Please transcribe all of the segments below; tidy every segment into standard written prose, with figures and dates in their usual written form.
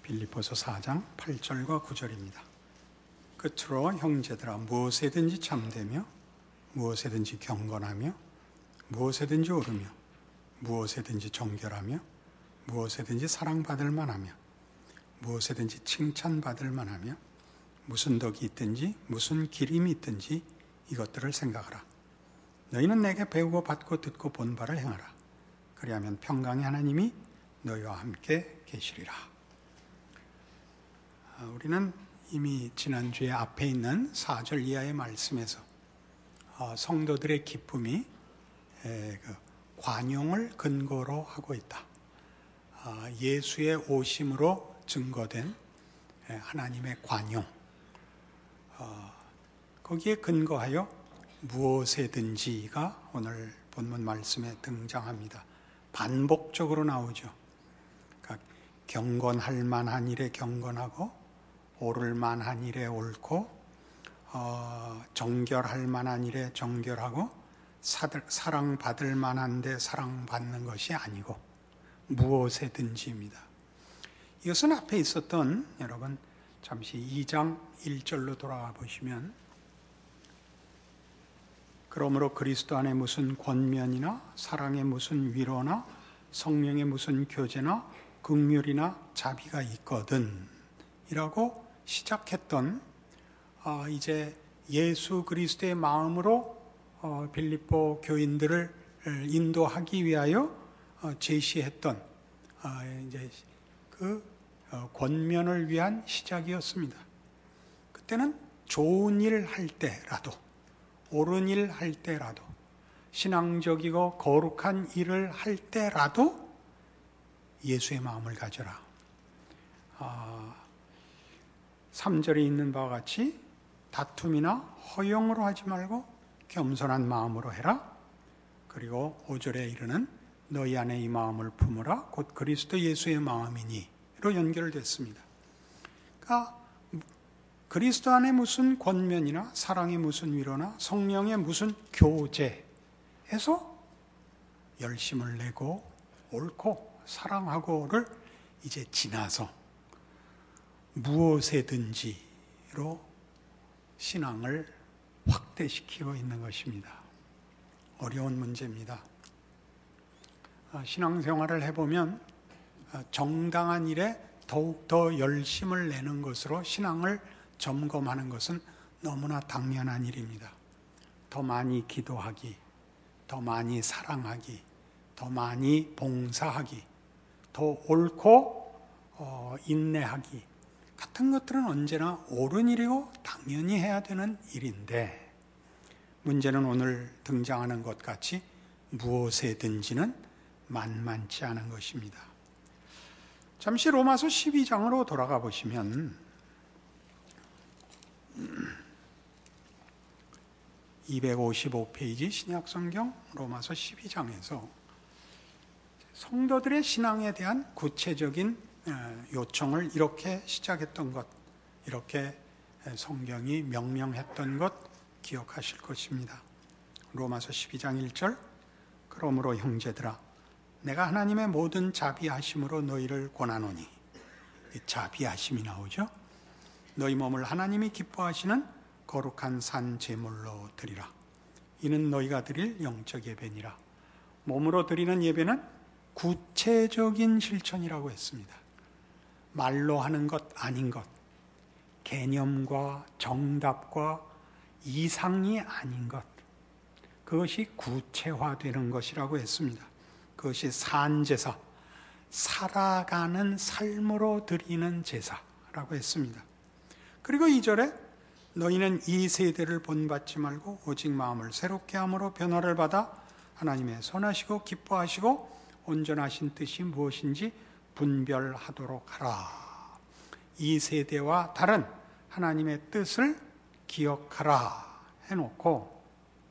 빌립보서 4장 8절과 9절입니다. 끝으로 형제들아 무엇에든지 참되며 무엇에든지 경건하며 무엇에든지 오르며 무엇에든지 정결하며 무엇에든지 사랑받을 만하며 무엇에든지 칭찬받을 만하며 무슨 덕이 있든지 무슨 기림이 있든지 이것들을 생각하라. 너희는 내게 배우고 받고 듣고 본 바를 행하라. 그리하면 평강의 하나님이 너희와 함께 계시리라. 우리는 이미 지난주에 앞에 있는 4절 이하의 말씀에서 성도들의 기쁨이 관용을 근거로 하고 있다. 예수의 오심으로 증거된 하나님의 관용, 거기에 근거하여 무엇에든지가 오늘 본문 말씀에 등장합니다. 반복적으로 나오죠. 그러니까 경건할 만한 일에 경건하고 오를 만한 일에 옳고 정결할 만한 일에 정결하고 사랑받을 만한데 사랑받는 것이 아니고 무엇에든지입니다. 이것은 앞에 있었던, 여러분 잠시 2장 1절로 돌아가 보시면, 그러므로 그리스도 안에 무슨 권면이나 사랑의 무슨 위로나 성령의 무슨 교제나 긍휼이나 자비가 있거든 이라고 시작했던, 이제 예수 그리스도의 마음으로 빌립보 교인들을 인도하기 위하여 제시했던 이제 그 권면을 위한 시작이었습니다. 그때는 좋은 일 할 때라도, 옳은 일 할 때라도, 신앙적이고 거룩한 일을 할 때라도 예수의 마음을 가져라. 3절에 있는 바와 같이 다툼이나 허영으로 하지 말고 겸손한 마음으로 해라. 그리고 5절에 이르는 너희 안에 이 마음을 품으라. 곧 그리스도 예수의 마음이니로 연결됐습니다. 그러니까 그리스도 안에 무슨 권면이나 사랑의 무슨 위로나 성령의 무슨 교제에서 열심을 내고 옳고 사랑하고를 이제 지나서 무엇에든지로 신앙을 확대시키고 있는 것입니다. 어려운 문제입니다. 신앙생활을 해보면 정당한 일에 더욱더 열심을 내는 것으로 신앙을 점검하는 것은 너무나 당연한 일입니다. 더 많이 기도하기, 더 많이 사랑하기, 더 많이 봉사하기, 더 옳고 인내하기 같은 것들은 언제나 옳은 일이고 당연히 해야 되는 일인데, 문제는 오늘 등장하는 것 같이 무엇에든지는 만만치 않은 것입니다. 잠시 로마서 12장으로 돌아가 보시면 255페이지 신약성경 로마서 12장에서 성도들의 신앙에 대한 구체적인 요청을 이렇게 시작했던 것, 이렇게 성경이 명령했던 것 기억하실 것입니다. 로마서 12장 1절, 그러므로 형제들아 내가 하나님의 모든 자비하심으로 너희를 권하노니, 자비하심이 나오죠. 너희 몸을 하나님이 기뻐하시는 거룩한 산 제물로 드리라. 이는 너희가 드릴 영적 예배니라. 몸으로 드리는 예배는 구체적인 실천이라고 했습니다. 말로 하는 것 아닌 것, 개념과 정답과 이상이 아닌 것, 그것이 구체화되는 것이라고 했습니다. 그것이 산제사, 살아가는 삶으로 드리는 제사라고 했습니다. 그리고 2절에 너희는 이 세대를 본받지 말고 오직 마음을 새롭게 함으로 변화를 받아 하나님의 선하시고 기뻐하시고 온전하신 뜻이 무엇인지 분별하도록 하라. 이 세대와 다른 하나님의 뜻을 기억하라 해놓고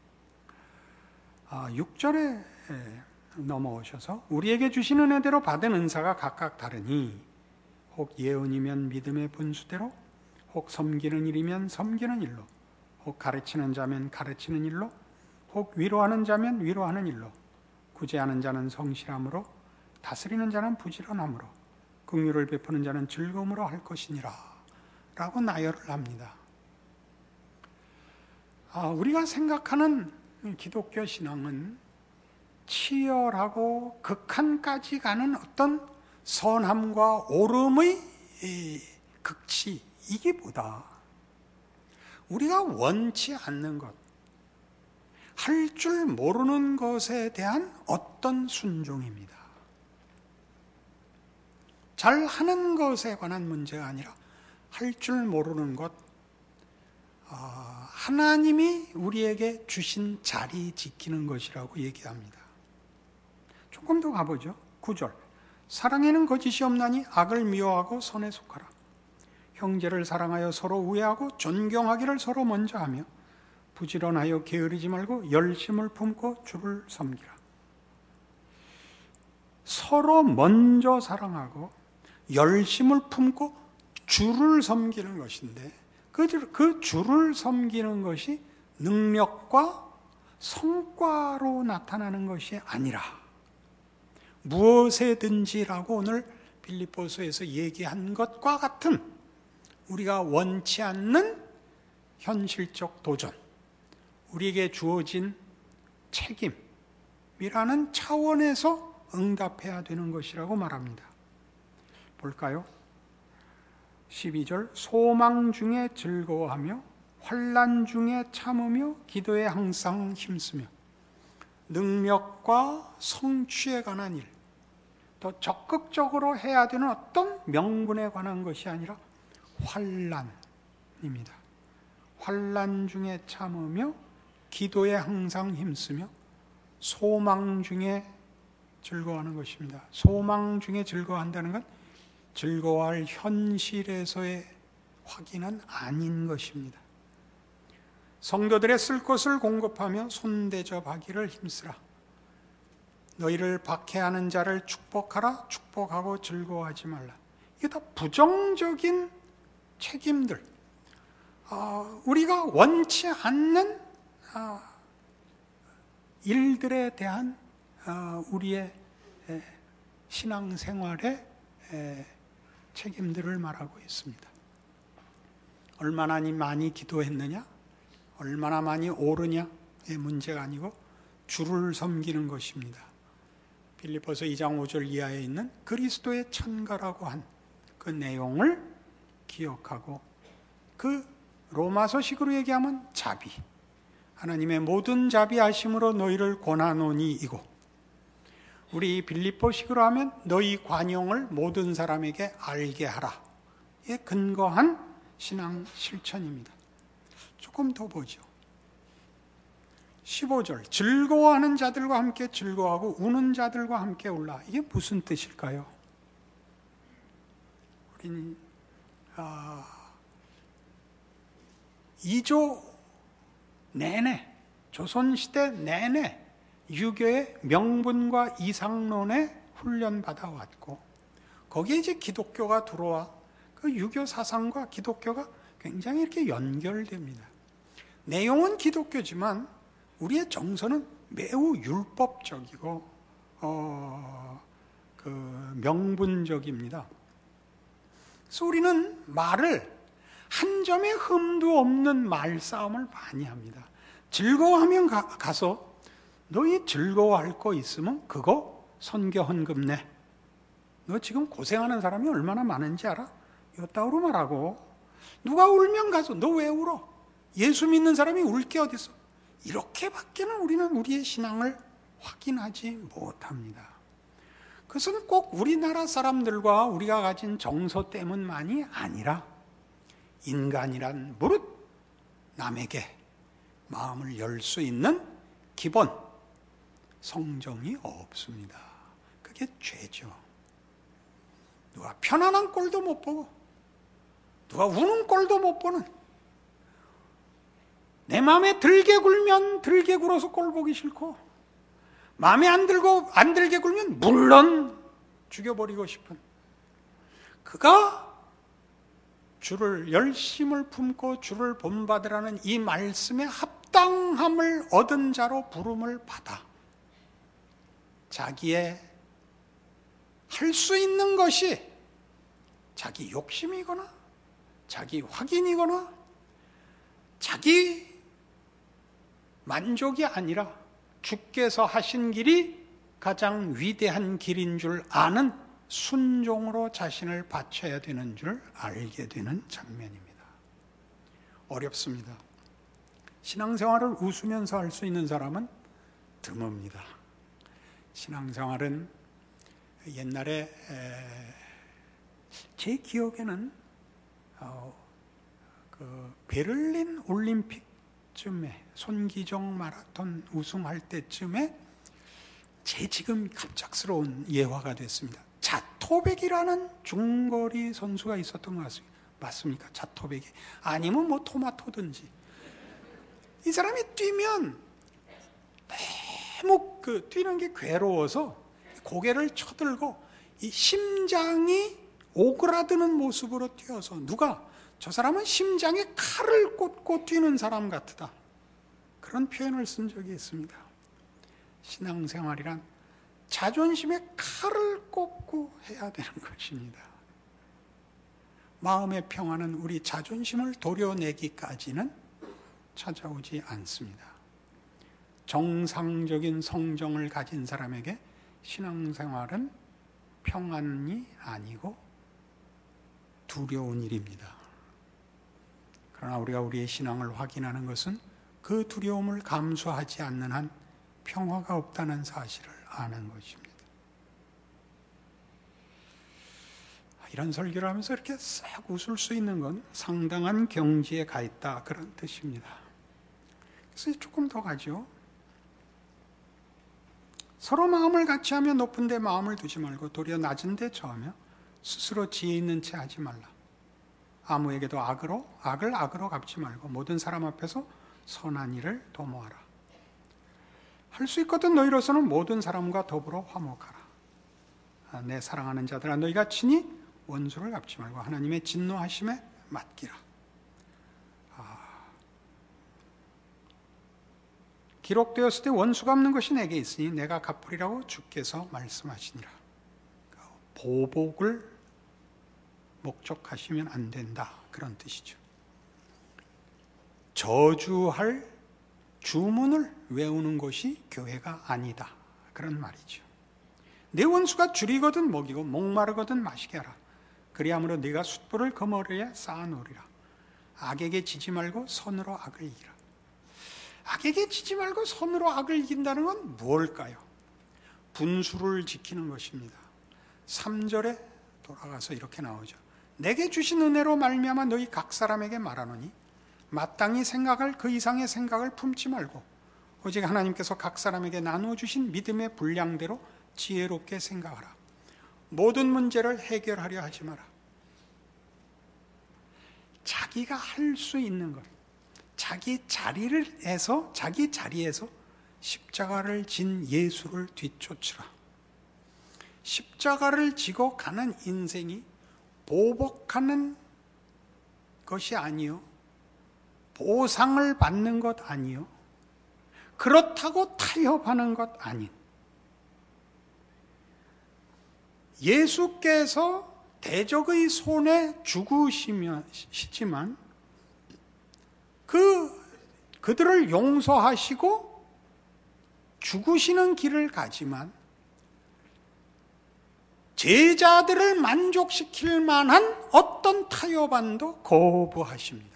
6절에 넘어오셔서 우리에게 주신 은혜대로 받은 은사가 각각 다르니 혹 예언이면 믿음의 분수대로, 혹 섬기는 일이면 섬기는 일로, 혹 가르치는 자면 가르치는 일로, 혹 위로하는 자면 위로하는 일로, 구제하는 자는 성실함으로, 다스리는 자는 부지런함으로, 긍휼을 베푸는 자는 즐거움으로 할 것이니라 라고 나열을 합니다. 우리가 생각하는 기독교 신앙은 치열하고 극한까지 가는 어떤 선함과 옳음의 극치이기보다 우리가 원치 않는 것, 할 줄 모르는 것에 대한 어떤 순종입니다. 잘하는 것에 관한 문제가 아니라 할 줄 모르는 것, 하나님이 우리에게 주신 자리 지키는 것이라고 얘기합니다. 조금 더 가보죠. 9절. 사랑에는 거짓이 없나니 악을 미워하고 선에 속하라. 형제를 사랑하여 서로 우애하고 존경하기를 서로 먼저 하며 부지런하여 게으르지 말고 열심을 품고 주를 섬기라. 서로 먼저 사랑하고 열심을 품고 주를 섬기는 것인데 그 주를 섬기는 것이 능력과 성과로 나타나는 것이 아니라 무엇에든지라고 오늘 빌립보서에서 얘기한 것과 같은 우리가 원치 않는 현실적 도전, 우리에게 주어진 책임이라는 차원에서 응답해야 되는 것이라고 말합니다. 볼까요? 12절. 소망 중에 즐거워하며 환난 중에 참으며 기도에 항상 힘쓰며. 능력과 성취에 관한 일, 더 적극적으로 해야 되는 어떤 명분에 관한 것이 아니라 환난입니다. 환난 중에 참으며 기도에 항상 힘쓰며 소망 중에 즐거워하는 것입니다. 소망 중에 즐거워한다는 건 즐거워할 현실에서의 확인은 아닌 것입니다. 성도들의 쓸 것을 공급하며 손대접하기를 힘쓰라. 너희를 박해하는 자를 축복하라. 축복하고 즐거워하지 말라. 이게 다 부정적인 책임들, 우리가 원치 않는 일들에 대한 우리의 신앙생활의 책임들을 말하고 있습니다. 얼마나 많이 기도했느냐, 얼마나 많이 오르냐의 문제가 아니고 주를 섬기는 것입니다. 빌립보서 2장 5절 이하에 있는 그리스도의 찬가라고 한 그 내용을 기억하고, 그 로마서식으로 얘기하면 자비, 하나님의 모든 자비하심으로 너희를 권하노니 이고, 우리 빌립보식으로 하면 너희 관용을 모든 사람에게 알게 하라에 근거한 신앙 실천입니다. 조금 더 보죠. 15절. 즐거워하는 자들과 함께 즐거워하고 우는 자들과 함께 울라. 이게 무슨 뜻일까요? 우리는 2조 내내, 조선시대 내내 유교의 명분과 이상론에 훈련받아 왔고, 거기에 이제 기독교가 들어와 그 유교 사상과 기독교가 굉장히 이렇게 연결됩니다. 내용은 기독교지만 우리의 정서는 매우 율법적이고 명분적입니다. 그래서 우리는 말을 한 점의 흠도 없는 말싸움을 많이 합니다. 즐거워하면 가서 너희 즐거워할 거 있으면 그거 선교 헌금 내. 너 지금 고생하는 사람이 얼마나 많은지 알아? 이따구로 말하고, 누가 울면 가서 너 왜 울어? 예수 믿는 사람이 울 게 어딨어? 이렇게밖에는 우리는 우리의 신앙을 확인하지 못합니다. 그것은 꼭 우리나라 사람들과 우리가 가진 정서 때문만이 아니라 인간이란 무릇 남에게 마음을 열 수 있는 기본 성정이 없습니다. 그게 죄죠. 누가 편안한 꼴도 못 보고 누가 우는 꼴도 못 보는, 내 마음에 들게 굴면 들게 굴어서 꼴 보기 싫고, 마음에 안 들게 굴면 물론 죽여버리고 싶은, 그가 주를 열심을 품고 주를 본받으라는 이 말씀에 합당함을 얻은 자로 부름을 받아 자기의 할 수 있는 것이 자기 욕심이거나 자기 확인이거나 자기 만족이 아니라 주께서 하신 길이 가장 위대한 길인 줄 아는 순종으로 자신을 바쳐야 되는 줄 알게 되는 장면입니다. 어렵습니다. 신앙생활을 웃으면서 할 수 있는 사람은 드뭅니다. 신앙생활은 옛날에 제 기억에는 그 베를린 올림픽쯤에 손기정 마라톤 우승할 때쯤에 제 지금 갑작스러운 예화가 됐습니다. 자토백이라는 중거리 선수가 있었던 것 같습니다. 맞습니까? 자토백이 아니면 뭐 토마토든지 이 사람이 뛰면 너무 뛰는 게 괴로워서 고개를 쳐들고 이 심장이 오그라드는 모습으로 뛰어서 누가 저 사람은 심장에 칼을 꽂고 뛰는 사람 같다, 그런 표현을 쓴 적이 있습니다. 신앙생활이란 자존심에 칼을 꽂고 해야 되는 것입니다. 마음의 평화는 우리 자존심을 도려내기까지는 찾아오지 않습니다. 정상적인 성정을 가진 사람에게 신앙생활은 평안이 아니고 두려운 일입니다. 그러나 우리가 우리의 신앙을 확인하는 것은 그 두려움을 감수하지 않는 한 평화가 없다는 사실을 아는 것입니다. 이런 설교를 하면서 이렇게 싹 웃을 수 있는 건 상당한 경지에 가 있다, 그런 뜻입니다. 그래서 조금 더 가죠. 서로 마음을 같이 하며 높은 데 마음을 두지 말고 도리어 낮은 데 처하며 스스로 지혜 있는 채 하지 말라. 아무에게도 악을 악으로 갚지 말고 모든 사람 앞에서 선한 일을 도모하라. 할 수 있거든 너희로서는 모든 사람과 더불어 화목하라. 내 사랑하는 자들아, 너희가 친히 원수를 갚지 말고 하나님의 진노하심에 맡기라. 기록되었을 때 원수 갚는 것이 내게 있으니 내가 갚으리라고 주께서 말씀하시니라. 보복을 목적하시면 안 된다, 그런 뜻이죠. 저주할 주문을 외우는 것이 교회가 아니다, 그런 말이죠. 내 원수가 줄이거든 먹이고 목마르거든 마시게 하라. 그리함으로 네가 숯불을 그 머리에 쌓아놓으리라. 악에게 지지 말고 선으로 악을 이기라. 악에게 지지 말고 선으로 악을 이긴다는 건 무엇일까요? 분수를 지키는 것입니다. 3절에 돌아가서 이렇게 나오죠. 내게 주신 은혜로 말미암아 너희 각 사람에게 말하노니 마땅히 생각할 그 이상의 생각을 품지 말고 오직 하나님께서 각 사람에게 나누어 주신 믿음의 분량대로 지혜롭게 생각하라. 모든 문제를 해결하려 하지 마라. 자기가 할 수 있는 것, 자기 자리에서 십자가를 진 예수를 뒤쫓으라. 십자가를 지고 가는 인생이 보복하는 것이 아니요, 보상을 받는 것 아니요, 그렇다고 타협하는 것 아닌, 예수께서 대적의 손에 죽으시지만 그들을 용서하시고 죽으시는 길을 가지만 제자들을 만족시킬 만한 어떤 타협안도 거부하십니다.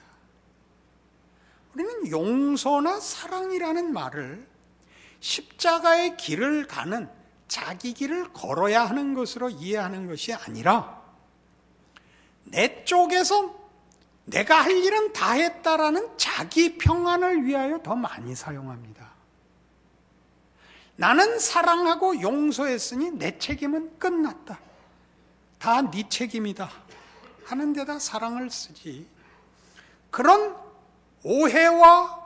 우리는 용서나 사랑이라는 말을 십자가의 길을 가는 자기 길을 걸어야 하는 것으로 이해하는 것이 아니라 내 쪽에서 내가 할 일은 다 했다라는 자기 평안을 위하여 더 많이 사용합니다. 나는 사랑하고 용서했으니 내 책임은 끝났다, 다 네 책임이다 하는 데다 사랑을 쓰지, 그런 오해와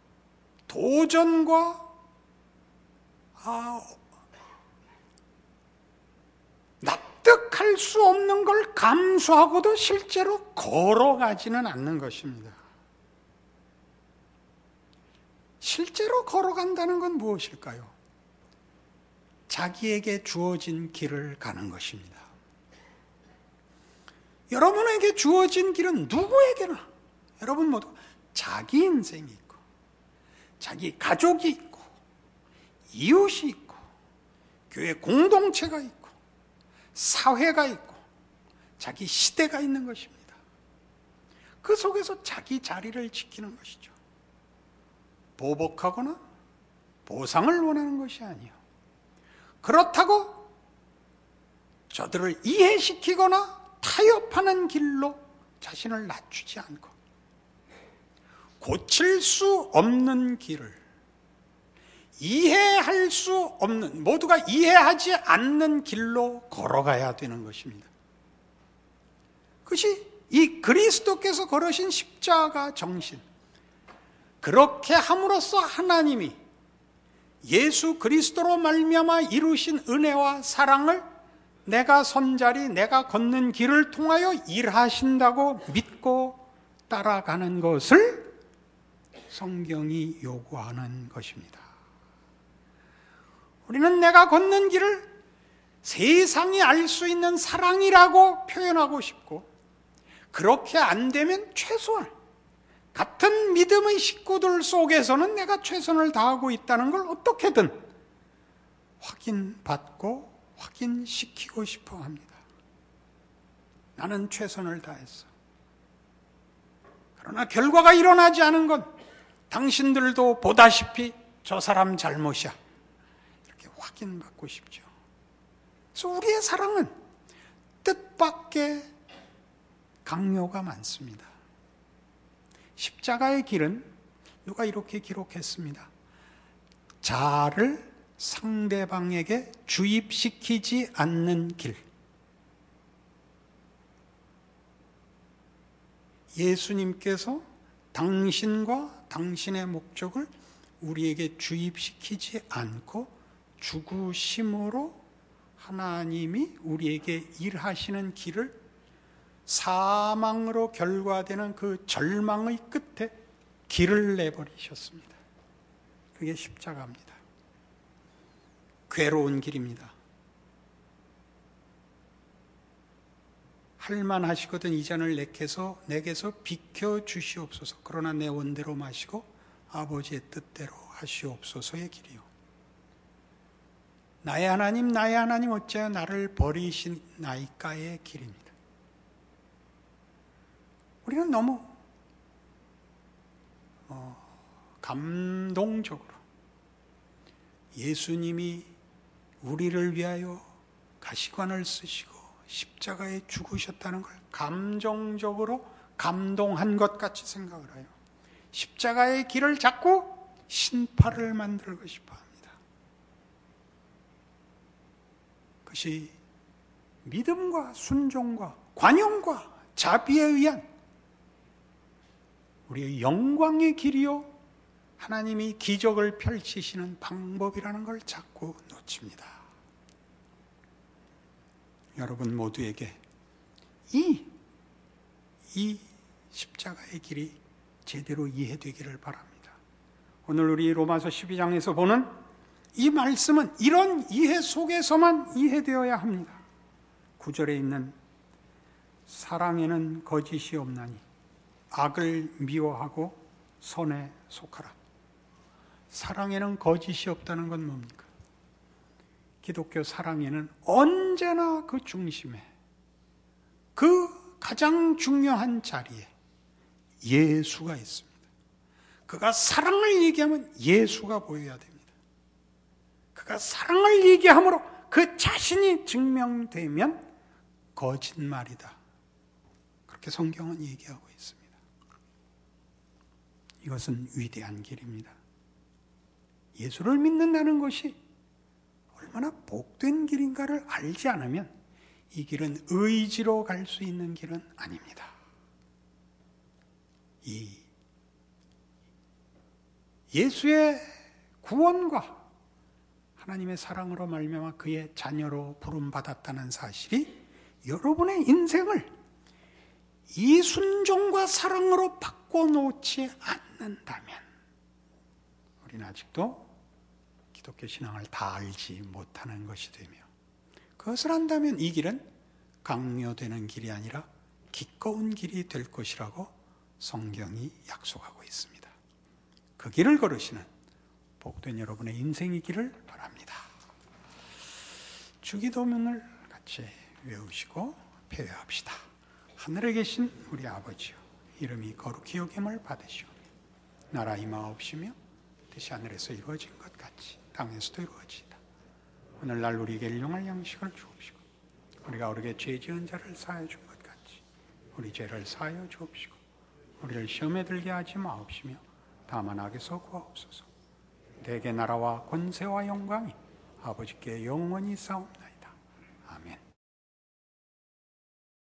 도전과 납득할 수 없는 걸 감수하고도 실제로 걸어가지는 않는 것입니다. 실제로 걸어간다는 건 무엇일까요? 자기에게 주어진 길을 가는 것입니다. 여러분에게 주어진 길은 누구에게나 여러분 모두 자기 인생이 있고 자기 가족이 있고 이웃이 있고 교회 공동체가 있고 사회가 있고 자기 시대가 있는 것입니다. 그 속에서 자기 자리를 지키는 것이죠. 보복하거나 보상을 원하는 것이 아니요. 그렇다고 저들을 이해시키거나 타협하는 길로 자신을 낮추지 않고 고칠 수 없는 길을 이해할 수 없는, 모두가 이해하지 않는 길로 걸어가야 되는 것입니다. 그것이 이 그리스도께서 걸으신 십자가 정신, 그렇게 함으로써 하나님이 예수 그리스도로 말미암아 이루신 은혜와 사랑을 내가 선자리, 내가 걷는 길을 통하여 일하신다고 믿고 따라가는 것을 성경이 요구하는 것입니다. 우리는 내가 걷는 길을 세상이 알 수 있는 사랑이라고 표현하고 싶고, 그렇게 안 되면 최소한 같은 믿음의 식구들 속에서는 내가 최선을 다하고 있다는 걸 어떻게든 확인받고 확인시키고 싶어 합니다. 나는 최선을 다했어. 그러나 결과가 일어나지 않은 건 당신들도 보다시피 저 사람 잘못이야. 이렇게 확인받고 싶죠. 그래서 우리의 사랑은 뜻밖의 강요가 많습니다. 십자가의 길은 누가 이렇게 기록했습니다. 자아를 상대방에게 주입시키지 않는 길. 예수님께서 당신과 당신의 목적을 우리에게 주입시키지 않고 죽으심으로 하나님이 우리에게 일하시는 길을 사망으로 결과되는 그 절망의 끝에 길을 내버리셨습니다. 그게 십자가입니다. 괴로운 길입니다. 할만하시거든 이 잔을 내게서 비켜주시옵소서. 그러나 내 원대로 마시고 아버지의 뜻대로 하시옵소서의 길이요. 나의 하나님 어찌하여 나를 버리시나이까의 길입니다. 우리는 너무 감동적으로 예수님이 우리를 위하여 가시관을 쓰시고 십자가에 죽으셨다는 걸 감정적으로 감동한 것 같이 생각을 해요. 십자가의 길을 자꾸 신파를 만들고 싶어 합니다. 그것이 믿음과 순종과 관용과 자비에 의한 우리의 영광의 길이요, 하나님이 기적을 펼치시는 방법이라는 걸 자꾸 놓칩니다. 여러분 모두에게 이 십자가의 길이 제대로 이해되기를 바랍니다. 오늘 우리 로마서 12장에서 보는 이 말씀은 이런 이해 속에서만 이해되어야 합니다. 9절에 있는 사랑에는 거짓이 없나니 악을 미워하고 선에 속하라. 사랑에는 거짓이 없다는 건 뭡니까? 기독교 사랑에는 언제나 그 중심에, 그 가장 중요한 자리에 예수가 있습니다. 그가 사랑을 얘기하면 예수가 보여야 됩니다. 그가 사랑을 얘기함으로 그 자신이 증명되면 거짓말이다. 그렇게 성경은 얘기하고 있습니다. 이것은 위대한 길입니다. 예수를 믿는다는 것이 얼마나 복된 길인가를 알지 않으면 이 길은 의지로 갈 수 있는 길은 아닙니다. 이 예수의 구원과 하나님의 사랑으로 말미암아 그의 자녀로 부름받았다는 사실이 여러분의 인생을 이 순종과 사랑으로 바꿔놓지 않는다면 우리는 아직도 기독교 신앙을 다 알지 못하는 것이 되며, 그것을 안다면 이 길은 강요되는 길이 아니라 기꺼운 길이 될 것이라고 성경이 약속하고 있습니다. 그 길을 걸으시는 복된 여러분의 인생이기를 바랍니다. 주기도문을 같이 외우시고 배회합시다. 하늘에 계신 우리 아버지요, 이름이 거룩히 여김을 받으시오며 나라 임하옵시며 뜻이 하늘에서 이루어진 것 같이 땅에서도 이루어지이다. 오늘날 우리에게 일용할 양식을 주옵시고 우리가 우리에게 죄 지은 자를 사하여 준 것 같이 우리 죄를 사하여 주옵시고 우리를 시험에 들게 하지 마옵시며 다만 악에서 구하옵소서. 대개 나라와 권세와 영광이 아버지께 영원히 싸움나이다.